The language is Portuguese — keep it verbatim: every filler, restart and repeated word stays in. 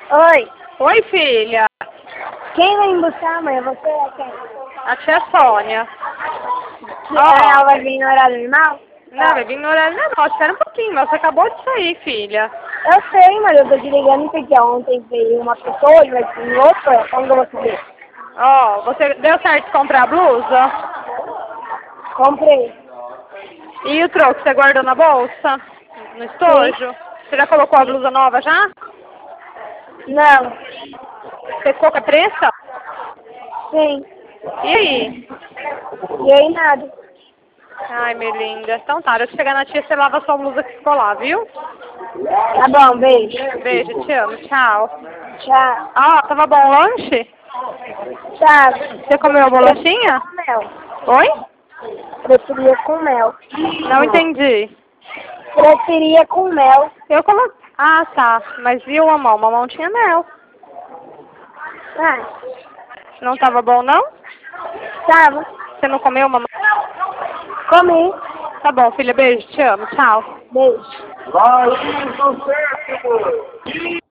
Oi. Oi, filha. Quem vai me buscar, mãe? Você é quem? A tia Sônia. Ah, ela vai vir no horário normal? Não, vai vir no horário normal. Espera um pouquinho, mas você acabou de sair, filha. Eu sei, mas eu tô te ligando porque ontem veio uma pessoa e vai vir outra. Como que eu vou saber? Ó, você deu certo de comprar a blusa? Comprei. E o troco, você guardou na bolsa? No estojo? Você já colocou a blusa nova já? Não. Você ficou com a pressa? Sim. E aí? E aí, nada. Ai, minha linda. Então tá, eu chegar na tia, você lava a sua blusa que ficou lá, viu? Tá bom, beijo. Beijo, te amo, tchau. Tchau. Ah, tava bom o lanche? Tchau. Você comeu a bolachinha? Com mel. Oi? Preferia com mel. Não entendi. Preferia com mel. Eu coloquei. Ah, tá. Mas e o mamão? O mamão tinha mel. Ah, Não tava bom, não? tava. Você não comeu mamão? Comi. Tá bom, filha. Beijo. Te amo. Tchau. Beijo. Vai, sucesso!